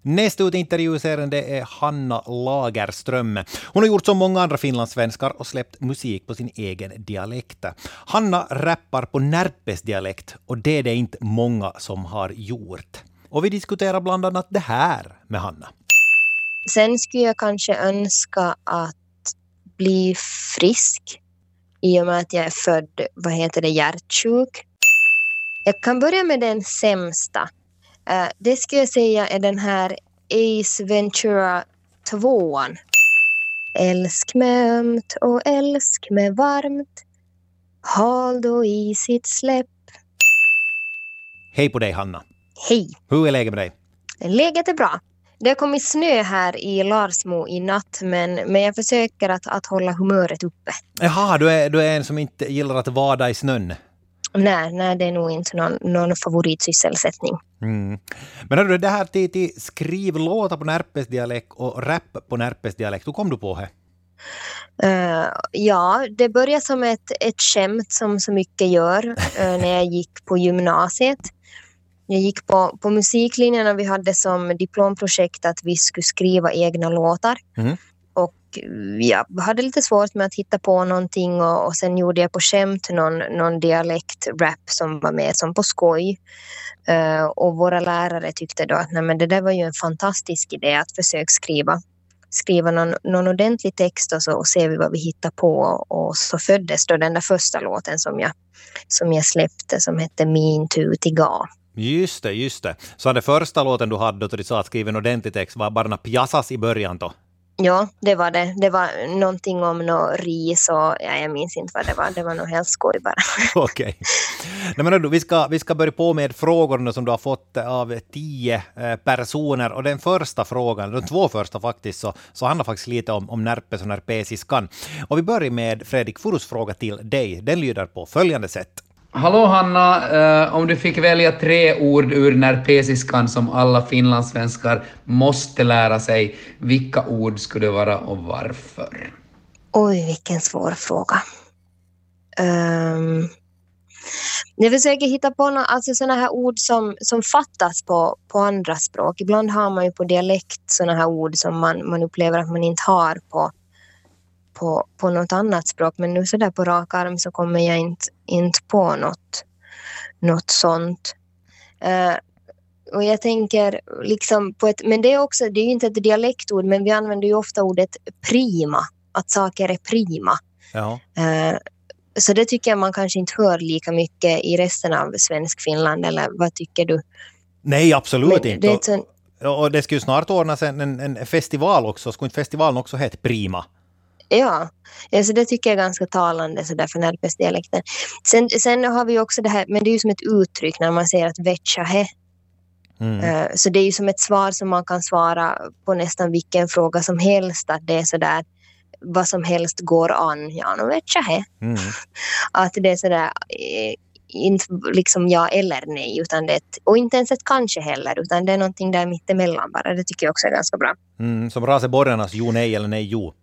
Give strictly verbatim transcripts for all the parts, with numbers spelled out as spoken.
Nästa ut intervjuserien det är Hanna Lagerström. Hon har gjort som många andra finlandssvenskar och släppt musik på sin egen dialekt. Hanna rappar på närpes dialekt och det är det inte många som har gjort. Och vi diskuterar bland annat det här med Hanna. Sen skulle jag kanske önska att bli frisk i och med att jag är född, vad heter det, hjärtsjuk. Jag kan börja med den sämsta. Uh, det skulle jag säga är den här Ace Ventura tvåan. Älsk med ömt och älsk med varmt. Håll då i sitt släpp. Hej på dig, Hanna. Hej. Hur är läget med dig? Läget är bra. Det har kommit snö här i Larsmo i natt, men, men jag försöker att, att hålla humöret uppe. Jaha, du är, du är en som inte gillar att vada i snön. Nej, nej, det är nog inte någon, någon favoritsysselsättning. Mm. Men hörru, det här till, till skriv låtar på närpesdialekt och rap på närpesdialekt, hur kom du på det? Uh, ja, det började som ett, ett skämt som så mycket gör uh, när jag gick på gymnasiet. Jag gick på, på musiklinjen och vi hade som diplomprojekt att vi skulle skriva egna låtar. Mm. Och jag hade lite svårt med att hitta på någonting och, och sen gjorde jag på skämt någon, någon dialekt-rap som var med som på skoj. Uh, och våra lärare tyckte då att nej, men det där var ju en fantastisk idé att försöka skriva. Skriva någon, någon ordentlig text och så och ser vi vad vi hittar på. Och så föddes då den där första låten som jag, som jag släppte som hette Min Tutiga. Just det, just det. Så den första låten du hade då du sa att skriva en ordentlig text var bara pjassas i början då? Ja, det var det. Det var någonting om något ris och ja, jag minns inte vad det var. Det var nog helt skoj bara. Okej. Okay. Vi ska, vi ska börja på med frågorna som du har fått av tio personer. Och den första frågan, de två första faktiskt, så, så handlar faktiskt lite om, om närpes och närpesiskan. Och vi börjar med Fredrik Furus fråga till dig. Den lyder på följande sätt. Hallå Hanna, uh, om du fick välja tre ord ur närpesiskan som alla finlandssvenskar måste lära sig, vilka ord skulle det vara och varför? Oj, vilken svår fråga. Um, jag försöker hitta på några, alltså såna här ord som, som fattas på, på andra språk. Ibland har man ju på dialekt såna här ord som man, man upplever att man inte har på På, på något annat språk, men nu så där på rak arm så kommer jag inte, inte på något, något sånt. Uh, och jag tänker liksom på ett, men det är också, det är ju inte ett dialektord, men vi använder ju ofta ordet prima, att saker är prima. Ja. Uh, så det tycker jag man kanske inte hör lika mycket i resten av svensk Finland, eller vad tycker du? Nej, absolut men, inte. Det sån... Och det ska ju snart ordnas en, en, en festival också, ska inte festivalen också heta Prima? Ja, alltså det tycker jag är ganska talande så där för närpesdialekten. Sen, sen har vi också det här, men det är ju som ett uttryck när man säger att vetcha he. Mm. Uh, så det är ju som ett svar som man kan svara på nästan vilken fråga som helst, att det är så där vad som helst går an. Ja, no vetcha he. Mm. Att det är så där eh, inte liksom ja eller nej, utan det är ett, och inte ens ett kanske heller, utan det är någonting där mittemellan bara. Det tycker jag också är ganska bra. Mm, som raseborgarnas jo nej eller nej jo.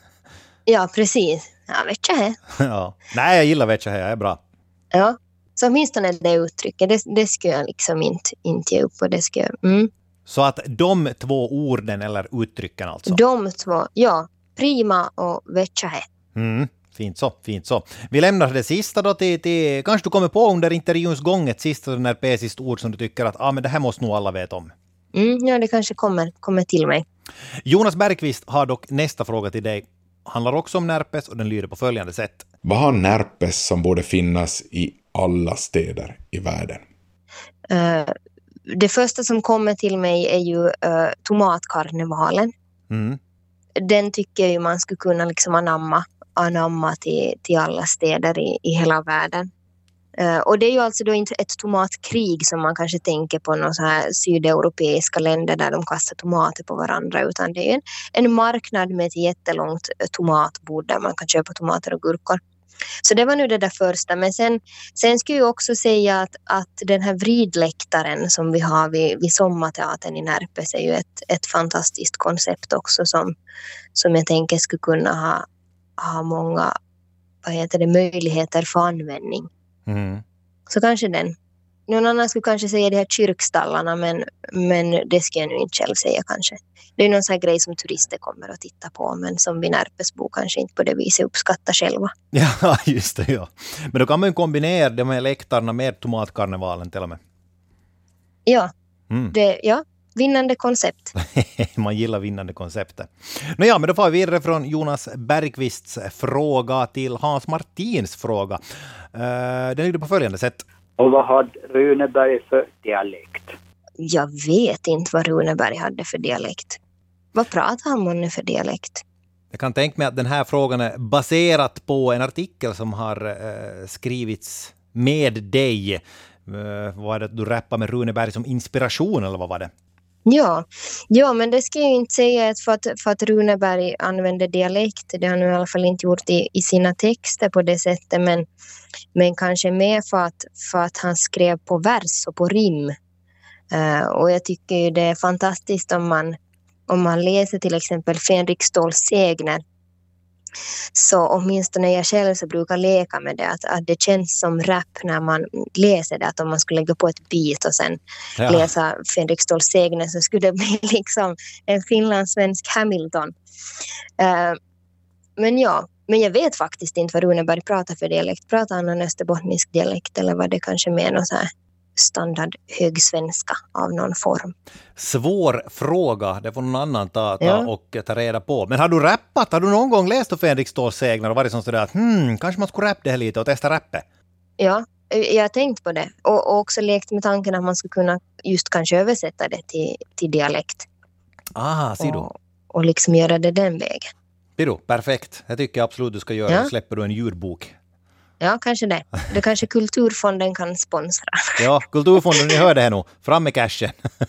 Ja, precis. Ja, vetcha he. Ja. Nej, jag gillar vetcha he, jag är bra. Ja, så åtminstone det uttrycket, det, det ska jag liksom inte, inte ge upp och det ska jag... Mm. Så att de två orden eller uttrycken alltså? De två, ja. Prima och vetcha he. Mm, fint så, fint så. Vi lämnar det sista då till, till kanske du kommer på under intervjuns gång ett sista närpesiskt ord som du tycker att ah, men det här måste nog alla veta om. Mm, ja, det kanske kommer, kommer till mig. Jonas Bergqvist har dock nästa fråga till dig. Handlar också om närpes och den lyder på följande sätt. Vad har närpes som borde finnas i alla städer i världen? Uh, det första som kommer till mig är ju uh, tomatkarnevalen. Mm. Den tycker jag ju man skulle kunna liksom anamma, anamma till, till alla städer i, i hela världen. Uh, och det är ju alltså då inte ett tomatkrig som man kanske tänker på några så här sydeuropeiska länder där de kastar tomater på varandra, utan det är en, en marknad med ett jättelångt tomatbord där man kan köpa tomater och gurkor. Så det var nu det där första, men sen, sen skulle jag också säga att, att den här vridläktaren som vi har vid, vid Sommarteatern i Närpes är ju ett, ett fantastiskt koncept också som, som jag tänker skulle kunna ha, ha många vad heter det, möjligheter för användning. Mm. Så kanske den. någon annan skulle kanske säga de här kyrkstallarna, men, men det ska jag nu inte själv säga kanske. Det är någon sån här grej som turister kommer att titta på, men som vi Närpesbo kanske inte på det viset uppskattar själva. Ja, just det, ja. Men då kan man ju kombinera de här läktarna med tomatkarnevalen till och med. Ja, Mm. det, ja. Vinnande koncept. Man gillar vinnande konceptet. Nå ja, men då får vi vidare från Jonas Bergqvists fråga till Hans Martins fråga. Uh, den ligger på följande sätt. Och vad hade Runeberg för dialekt? Jag vet inte vad Runeberg hade för dialekt. Vad pratar han om för dialekt? Jag kan tänka mig att den här frågan är baserat på en artikel som har uh, skrivits med dig. Uh, var det att du rappar med Runeberg som inspiration eller vad var det? Ja, ja, men det ska jag ju inte säga för att, för att Runeberg använder dialekt. Det har han i alla fall inte gjort i, i sina texter på det sättet. Men, men kanske mer för att, för att han skrev på vers och på rim. Uh, och jag tycker ju det är fantastiskt om man, om man läser till exempel Fänrik Ståls sägner. Så åtminstone jag själv så brukar leka med det. Att, att det känns som rap när man läser det. Att om man skulle lägga på ett beat och sen ja. läsa Fänrik Ståls sägner så skulle det bli liksom en finlandssvensk Hamilton. Uh, men ja, men jag vet faktiskt inte vad Runeberg pratar för dialekt. Pratar han en österbottnisk dialekt eller vad det kanske med någon så här standard högsvenska av någon form? Svår fråga, det får någon annan ta, ta ja. och ta reda på. Men har du rappat? Har du någon gång läst Fänrik Ståls sägner och varit sådär att hmm, kanske man skulle rappa det här lite och testa rappet? Ja, jag har tänkt på det. Och, och också lekt med tanken att man skulle kunna just kanske översätta det till, till dialekt. Ah, ser du. Och, och liksom göra det den vägen. Biro, perfekt. Jag tycker absolut du ska göra. Ja. Släpper du en ljudbok. Ja, kanske det. Det kanske Kulturfonden kan sponsra. Ja, Kulturfonden, ni hör det här nu. Fram med cashen.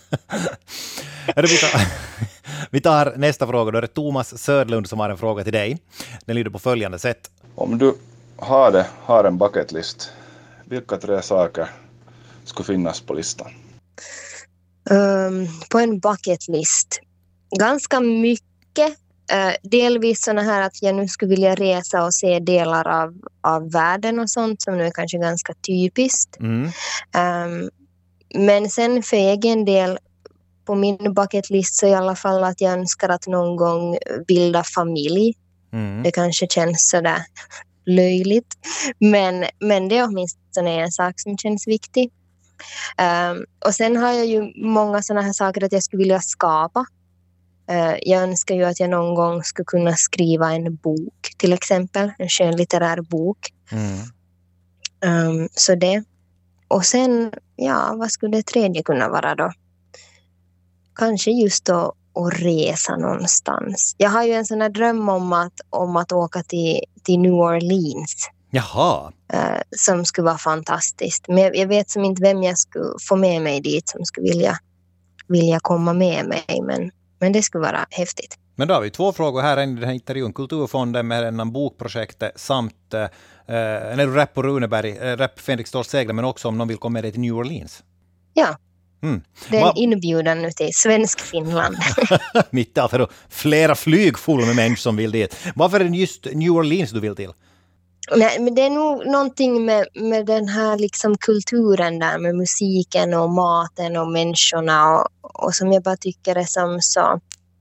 vi, tar, vi tar nästa fråga. Då är det Thomas Södlund som har en fråga till dig. Den lyder på följande sätt. Om du har, det, har en bucketlist, vilka tre saker skulle finnas på listan? Um, på en bucketlist. Ganska mycket. Uh, delvis såna här att jag nu skulle vilja resa och se delar av, av världen och sånt som nu är kanske ganska typiskt. Mm. Um, men sen för egen del på min bucketlist så i alla fall att jag önskar att någon gång bilda familj. Mm. Det kanske känns sådär löjligt. Men, men det är åtminstone en sak som känns viktig. Um, och sen har jag ju många sådana här saker att jag skulle vilja skapa. Uh, jag önskar ju att jag någon gång skulle kunna skriva en bok till exempel. En skönlitterär bok. Mm. Um, så det. Och sen, ja, vad skulle det tredje kunna vara då? Kanske just då att resa någonstans. Jag har ju en sån här dröm om att, om att åka till, till New Orleans. Jaha. Uh, som skulle vara fantastiskt. Men jag, jag vet som inte vem jag skulle få med mig dit som skulle vilja, vilja komma med mig. Men, men det skulle vara häftigt. Men då har vi två frågor här i den här intervjun. Kulturfonden med en bokprojektet samt eh, när du rap på Runeberg, äh, rap Fänrik Ståls sägner, men också om någon vill komma med dig till New Orleans. Ja. Mm. Det är en inbjudan nu till svensk Finland. Mitt allt då flera flyg fulla med människor som vill dit. Varför är det just New Orleans du vill till? Nej, men det är nog någonting med, med den här liksom kulturen där, med musiken och maten och människorna och, och som jag bara tycker är som så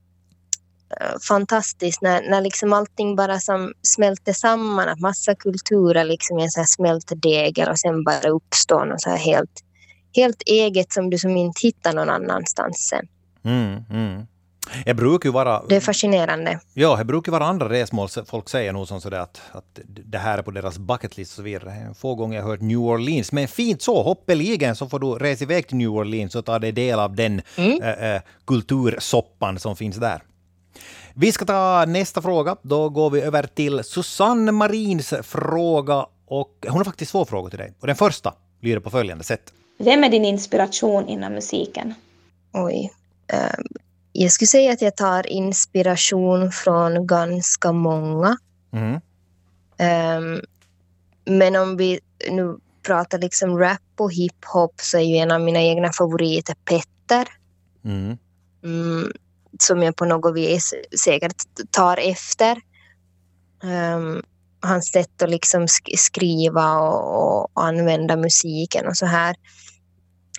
uh, fantastiskt när, när liksom allting bara som smälter samman, att massa kulturer liksom i en så här smältdegel och sen bara uppstår något så här helt helt eget som du som inte hittar någon annanstans sen. Mm, mm. Jag brukar ju vara... Det är fascinerande. Ja, det brukar vara andra resmål. Folk säger nog som sådär att, att det här är på deras bucketlist och så vidare. Få gånger jag har hört New Orleans. Men fint så, hoppeligen så får du resa iväg till New Orleans och ta dig del av den mm. äh, kultursoppan som finns där. Vi ska ta nästa fråga. Då går vi över till Susanne Marins fråga. Och hon har faktiskt två frågor till dig. Och den första lyder på följande sätt. Vem är din inspiration inom musiken? Oj. Um, jag skulle säga att jag tar inspiration från ganska många. Mm. Um, men om vi nu pratar liksom rap och hiphop så är ju en av mina egna favoriter Petter. Mm. Mm, som jag på något vis säkert tar efter. Um, hans sätt att liksom sk- skriva och, och använda musiken och så här.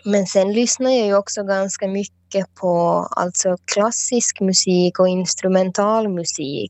Men sen lyssnar jag ju också ganska mycket på alltså klassisk musik och instrumental musik.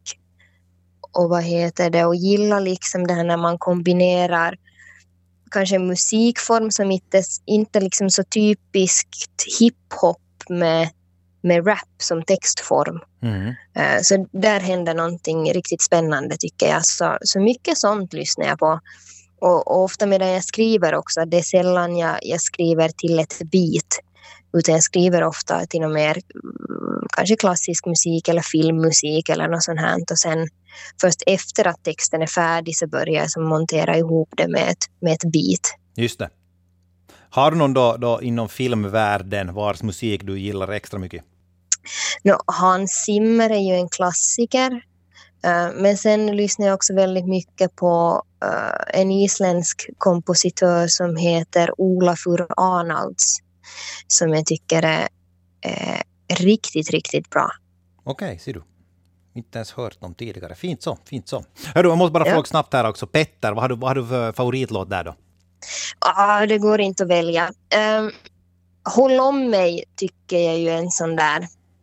Och vad heter det? Och gillar liksom det här när man kombinerar kanske en musikform som inte, inte liksom så typiskt hiphop med, med rap som textform. Mm. Så där händer någonting riktigt spännande tycker jag. Så, så mycket sånt lyssnar jag på. Och, och ofta medan jag skriver också, det är sällan jag, jag skriver till ett beat. Utan jag skriver ofta till något mer kanske klassisk musik eller filmmusik eller något sånt här. Och sen först efter att texten är färdig så börjar jag som montera ihop det med ett, med ett beat. Just det. Har du någon då, då inom filmvärlden vars musik du gillar extra mycket? No, Hans Zimmer är ju en klassiker. Uh, men sen lyssnar jag också väldigt mycket på uh, en isländsk kompositör som heter Olafur Arnalds. Som jag tycker är eh, riktigt, riktigt bra. Okej, okay, ser du. Inte ens hört om tidigare. Fint så, fint så. Hörru, jag måste bara ja. fråga snabbt här också. Petter, vad har du, vad har du för favoritlåt där då? Ah, det går inte att välja. Um, Håll om mig tycker jag ju en sån där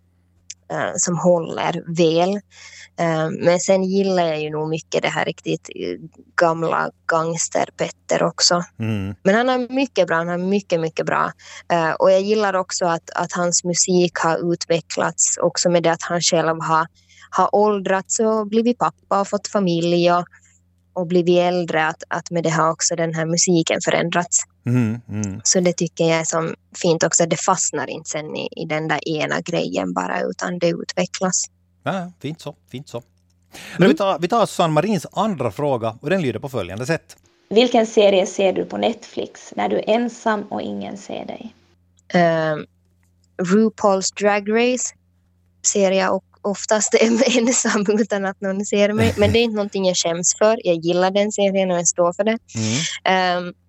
uh, som håller väl. Um, men sen gillar jag ju nog mycket det här riktigt gamla gangster-Petter också. Mm. Men han har mycket bra, han har mycket, mycket bra. Uh, och jag gillar också att, att hans musik har utvecklats också med det att han själv har, har åldrats och blivit pappa och fått familj och, och blivit äldre. Att, att med det har också den här musiken förändrats. Mm, mm. Så det tycker jag är som fint också. Det fastnar inte sen i, i den där ena grejen bara utan det utvecklas. Ja, fint så, fint så. Mm. Vi tar, vi tar Susanne Marins andra fråga och den lyder på följande sätt. Vilken serie ser du på Netflix när du är ensam och ingen ser dig? Uh, RuPaul's Drag Race ser jag och oftast är ensam utan att någon ser mig. Men det är inte någonting jag skäms för. Jag gillar den serien och jag står för det. Mm. Um,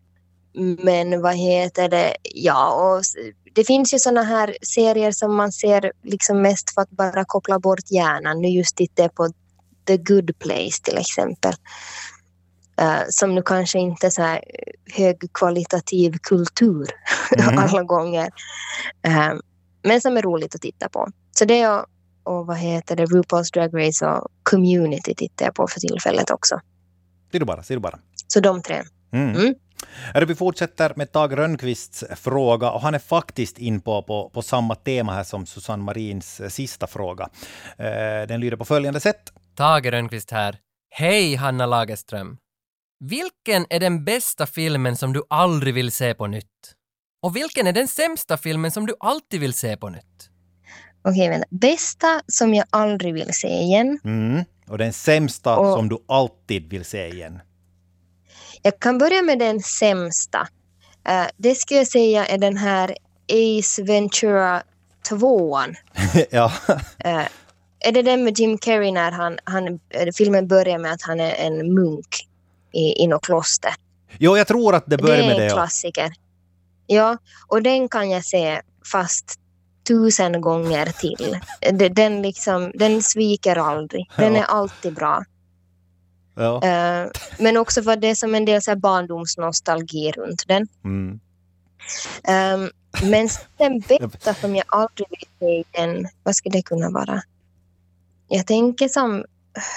men vad heter det? Ja, och det finns ju såna här serier som man ser liksom mest för att bara koppla bort hjärnan. Nu just tittar jag på The Good Place till exempel. Uh, som nu kanske inte är så här högkvalitativ kultur mm. alla gånger. Uh, men som är roligt att titta på. Så det är och vad heter det? RuPaul's Drag Race och Community tittar jag på för tillfället också. Ser du bara, ser du bara. Så de tre. Mm. Mm. Vi fortsätter med Tage Rönnqvists fråga och han är faktiskt in på, på, på samma tema här som Susanne Marins sista fråga. Den lyder på följande sätt. Tage Rönnqvist här. Hej Hanna Lagerström. Vilken är den bästa filmen som du aldrig vill se på nytt? Och vilken är den sämsta filmen som du alltid vill se på nytt? Okej, men bästa som jag aldrig vill se igen. Mm. Och den sämsta och som du alltid vill se igen. Jag kan börja med den sämsta. Uh, det ska jag säga är den här Ace Ventura tvåan. ja. Uh, är det den med Jim Carrey när han, han, filmen börjar med att han är en munk i, i något kloster? Jo, jag tror att det börjar med det. Det är en klassiker. Ja, och den kan jag se fast tusen gånger till. Den, liksom, den sviker aldrig. Den är alltid bra. Ja. Uh, men också för det är som en del så här barndomsnostalgi runt den. Mm. Um, men den bästa som jag aldrig vill se den, vad skulle det kunna vara? Jag tänker som uh,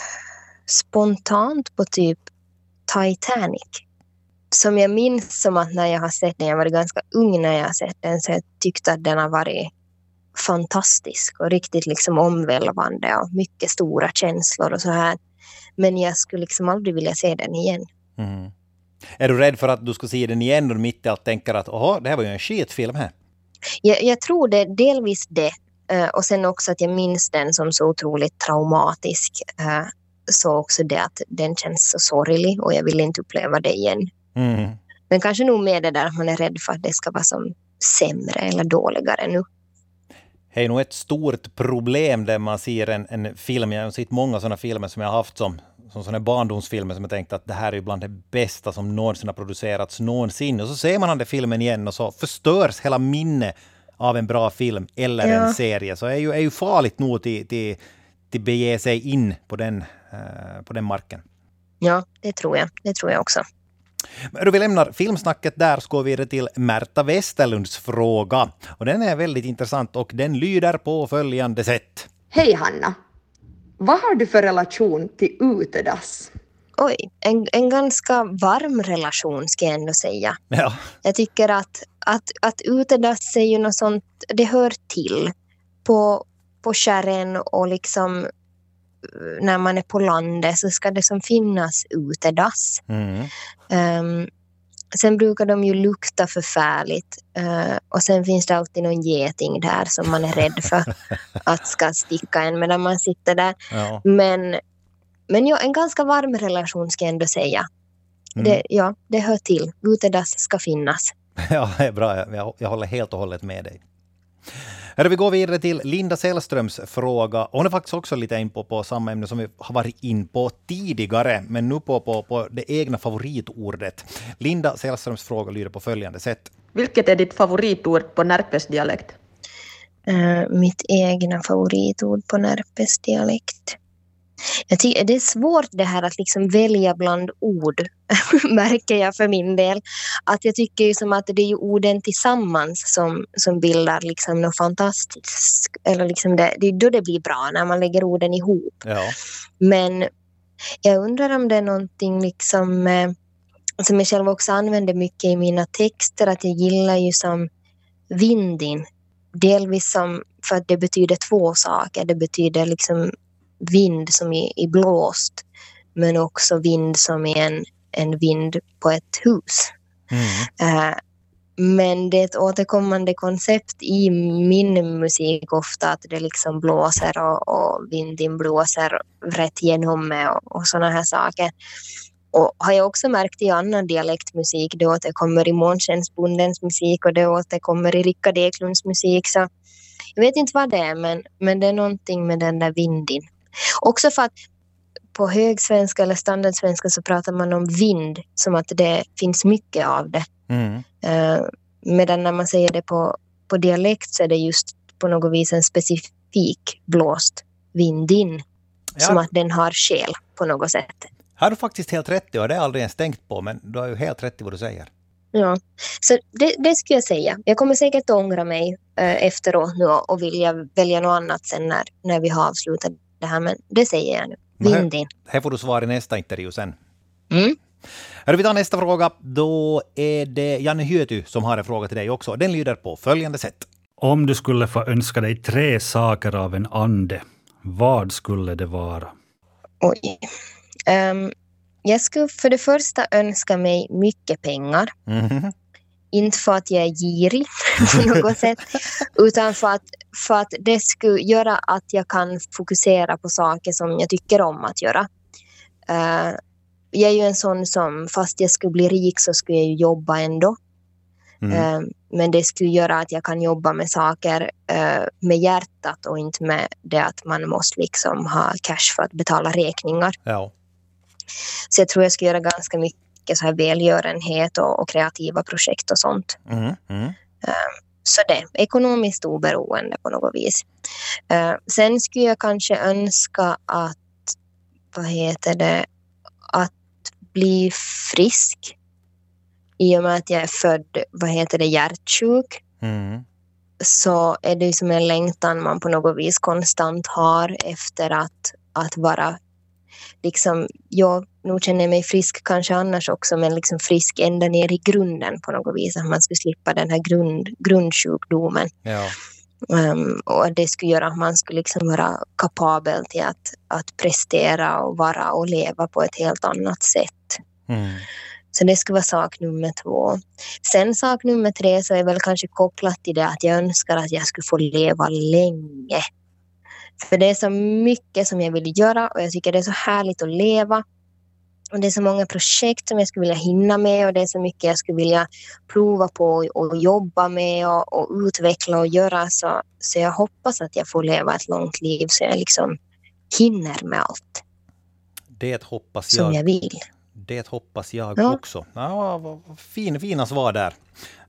spontant på typ Titanic. Som jag minns som att när jag har sett den, jag var ganska ung när jag har sett den, så jag tyckte att den har varit fantastisk och riktigt liksom omvälvande och mycket stora känslor och så här. Men jag skulle liksom aldrig vilja se den igen. Mm. Är du rädd för att du ska se den igen och mitt i allt tänker att åh, det här var ju en skitfilm här? Jag, jag tror det, delvis det. Uh, och sen också att jag minns den som så otroligt traumatisk. Uh, så också det att den känns så sorglig och jag vill inte uppleva det igen. Mm. Men kanske nog med det där att man är rädd för att det ska vara som sämre eller dåligare nu. Det är nog ett stort problem där man ser en, en film. Jag har sett många sådana filmer som jag har haft som, som sådana barndomsfilmer som jag tänkt att det här är bland det bästa som någonsin har producerats någonsin. Och så ser man den där filmen igen och så förstörs hela minne av en bra film eller ja. en serie. Så det är ju, är ju farligt nog till, till, till bege sig in på den, uh, på den marken. Ja, det tror jag. Det tror jag också. Men då vi lämnar filmsnacket där så går vi vidare till Märta Westerlunds fråga. Och den är väldigt intressant och den lyder på följande sätt. Hej Hanna! Vad har du för relation till utedass? Oj, en, en ganska varm relation ska jag ändå säga. Ja. Jag tycker att, att, att utedass är ju något sånt, det hör till på, på kärren och liksom när man är på landet så ska det som finnas utedass. Mm. Um, sen brukar de ju lukta förfärligt uh, och sen finns det alltid någon geting där som man är rädd för att ska sticka en medan man sitter där. Ja. Men, men ja, en ganska varm relation ska jag ändå säga. Mm. Det, ja, det hör till. Utedass ska finnas. Ja, det är bra. Jag, jag håller helt och hållet med dig. Här vi går vidare till Linda Sällströms fråga. Hon är faktiskt också lite in på, på samma ämne som vi har varit in på tidigare, men nu på, på, på det egna favoritordet. Linda Sällströms fråga lyder på följande sätt. Vilket är ditt favoritord på Närpes dialekt? Uh, mitt egna favoritord på Närpes dialekt. Jag tycker det är svårt det här att liksom välja bland ord, märker jag för min del. Att jag tycker ju som att det är ju orden tillsammans som, som bildar liksom något fantastiskt. Eller liksom det, det är då det blir bra, när man lägger orden ihop. Ja. Men jag undrar om det är någonting liksom, eh, som jag själv också använder mycket i mina texter. Att jag gillar ju som vindin. Delvis som, för att det betyder två saker. Det betyder liksom vind som är, är blåst, men också vind som är en, en vind på ett hus. Mm. Uh, men det är ett återkommande koncept i min musik ofta att det liksom blåser och, och vinden blåser rätt igenom mig och, och sådana här saker. Och har jag också märkt i annan dialektmusik, det återkommer i Månskensbondens musik och det återkommer i Rickard Eklunds musik. Så jag vet inte vad det är, men, men det är någonting med den där vinden. Också för att på högsvenska eller standardsvenska så pratar man om vind som att det finns mycket av det. Mm. Uh, medan när man säger det på, på dialekt så är det just på något vis en specifik blåst vindin. Ja. Som att den har själ på något sätt. Har du faktiskt helt rätt i, och det är aldrig ens tänkt på, men du har ju helt rätt i vad du säger. Ja, så det, det skulle jag säga. Jag kommer säkert ångra mig eh, efteråt nu och vilja välja något annat sen när, när vi har avslutat det här, men det säger jag nu. Vindin. Här, här får du svar i nästa intervju sen. Mm. Här vi tar nästa fråga. Då är det Janne Hyöty som har en fråga till dig också. Den lyder på följande sätt. Om du skulle få önska dig tre saker av en ande, vad skulle det vara? Oj. Um, jag skulle för det första önska mig mycket pengar. Mm. Inte för att jag är girig på något sätt, utan för att, för att det skulle göra att jag kan fokusera på saker som jag tycker om att göra. Uh, jag är ju en sån som, fast jag skulle bli rik så skulle jag ju jobba ändå. Mm. Uh, men det skulle göra att jag kan jobba med saker uh, med hjärtat och inte med det att man måste liksom ha cash för att betala räkningar. Ja. Så jag tror jag ska göra ganska mycket så här välgörenhet och, och kreativa projekt och sånt. Mm, mm. Uh, så det, ekonomiskt oberoende på något vis. Uh, sen skulle jag kanske önska att, vad heter det, att bli frisk. I och med att jag är född, vad heter det, hjärtsjuk. Mm. Så är det som en längtan man på något vis konstant har efter att, att vara liksom, jag nog känner mig frisk kanske annars också, men liksom frisk ända ner i grunden på något vis, att man skulle slippa den här grund, grundsjukdomen. Ja. Um, och det skulle göra att man skulle liksom vara kapabel till att, att prestera och vara och leva på ett helt annat sätt. Mm. Så det skulle vara sak nummer två. Sen sak nummer tre så är väl kanske kopplat till det att jag önskar att jag skulle få leva länge. För det är så mycket som jag vill göra och jag tycker det är så härligt att leva. Och det är så många projekt som jag skulle vilja hinna med och det är så mycket jag skulle vilja prova på och jobba med och, och utveckla och göra. Så, så jag hoppas att jag får leva ett långt liv så jag liksom hinner med allt. Det hoppas jag. Som jag vill. Det hoppas jag ja. också. Ja, fin, fina svar där.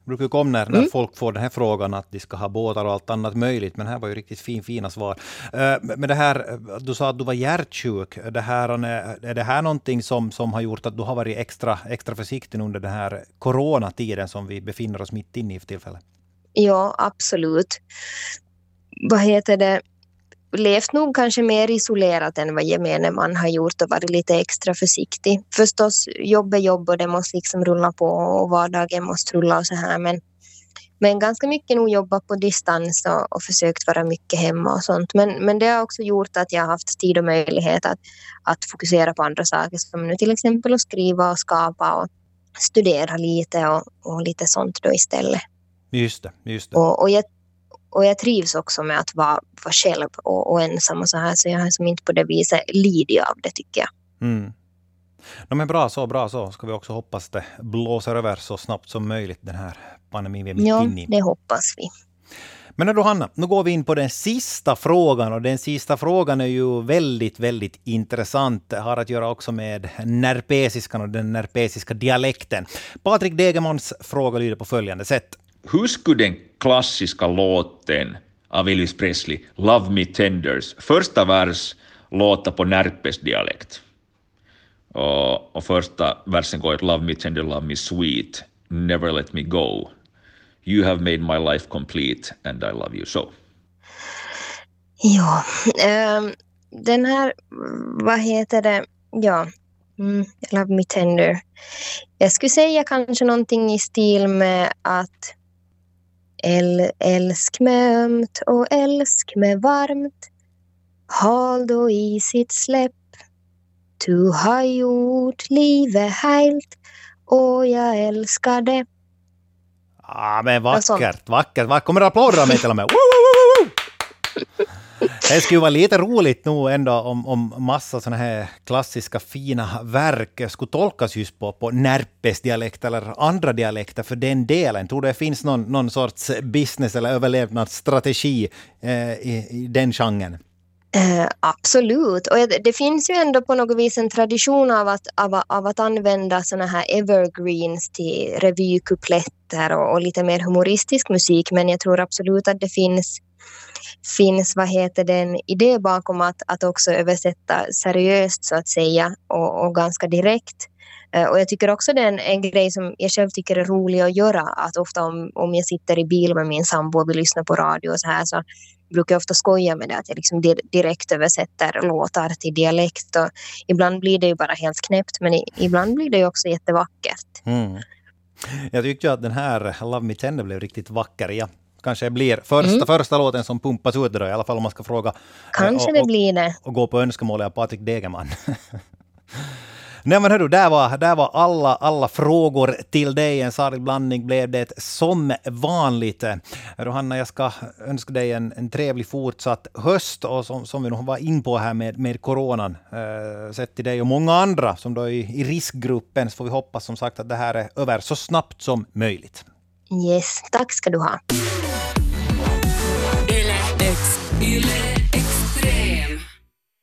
Det brukar ju komma när, när mm. folk får den här frågan att de ska ha båtar och allt annat möjligt. Men här var ju riktigt fin, fina svar. Uh, men det här, du sa att du var hjärtsjuk. Det här, är det här någonting som, som har gjort att du har varit extra, extra försiktig under den här coronatiden som vi befinner oss mitt inne i för tillfället? Ja, absolut. Vad heter det? Levt nog kanske mer isolerat än vad gemene man har gjort och varit lite extra försiktig. Förstås, jobb är jobb och det måste liksom rulla på och vardagen måste rulla och så här. Men, men ganska mycket nog jobbat på distans och, och försökt vara mycket hemma och sånt. Men, men det har också gjort att jag har haft tid och möjlighet att, att fokusera på andra saker som nu till exempel att skriva och skapa och studera lite och, och lite sånt då istället. Just det, just det. Och, och jag Och jag trivs också med att vara, vara själv och, och ensam och så här. Så jag har som inte på det viset lidit av det, tycker jag. Mm. No, men bra så, bra så. Ska vi också hoppas det blåser över så snabbt som möjligt den här pandemin vi är mitt ja, inne i. det hoppas vi. Men då Hanna, nu går vi in på den sista frågan. Och den sista frågan är ju väldigt, väldigt intressant. Det har att göra också med närpesiskan och den närpesiska dialekten. Patrik Degermans fråga lyder på följande sätt. Hur skulle den klassiska låten av Elvis Presley, Love Me Tenders, första vers låta på närpes dialekt? Och, och första versen går ett Love Me Tender, Love Me Sweet, Never Let Me Go. You have made my life complete and I love you so. Ja, um, den här, vad heter det? Ja, mm, Love Me Tender. Jag skulle säga kanske någonting i stil med att äl, älsk med ömt och älsk med varmt. Håll då i sitt släpp. Du har gjort livet heilt och jag älskar det. Ja, men vackert, vackert, vackert. Kommer det applåder av mig till och med? Woo, woo, woo! Det skulle vara lite roligt nu ändå om, om massa såna här klassiska fina verk skulle tolkas just på, på närpesdialekt eller andra dialekter för den delen. Tror du det finns någon, någon sorts business eller överlevnadsstrategi eh, i, i den genren? Eh, absolut. Och det, det finns ju ändå på något vis en tradition av att, av, av att använda såna här evergreens till revykupletter och, och lite mer humoristisk musik. Men jag tror absolut att det finns, finns vad heter det, en idé bakom att, att också översätta seriöst så att säga och, och ganska direkt. Eh, och jag tycker också det är en, en grej som jag själv tycker är rolig att göra. Att ofta om, om jag sitter i bil med min sambo och vill lyssna på radio och så här så brukar jag ofta skoja med det att jag liksom direkt översätter låtar till dialekt och ibland blir det ju bara helt knäppt men ibland blir det ju också jättevackert. Mm. Jag tyckte ju att den här Love Me Tender blev riktigt vacker. Ja, kanske blir första, mm. första låten som pumpas ut då, i alla fall om man ska fråga. Kanske och, det blir det. Och gå på önskemål av Patrik Degerman. Nej men hörru, där var, där var alla, alla frågor till dig. En salig blandning blev det som vanligt. Hörru Hanna, jag ska önska dig en, en trevlig fortsatt höst. Och som, som vi nog var in på här med, med coronan. Eh, sett till dig och många andra som då är i, i riskgruppen. Så får vi hoppas som sagt att det här är över så snabbt som möjligt. Yes, tack ska du ha.